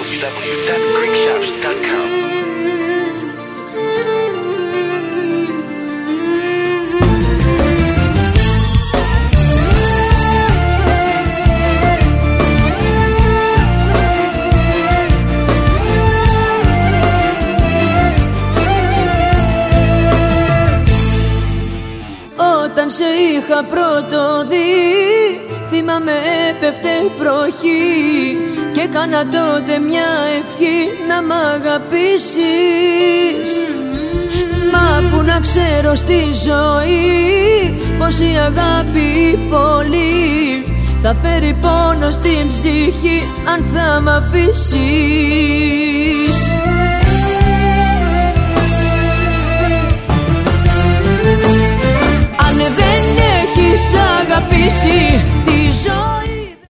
www.greekshops.com. Όταν σε είχα πρώτο δει, θυμάμαι έπεφτε βροχή και έκανα τότε μια ευχή να μ' αγαπήσεις. Μα που να ξέρω στη ζωή πως η αγάπη πολύ θα φέρει πόνο στην ψυχή αν θα μ' αφήσεις. Αν δεν έχεις αγαπήσει,